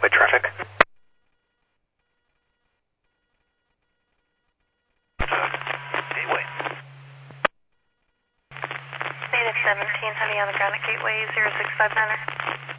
by traffic. Gateway. Native 17, heading on the Granite Gateway 0659er.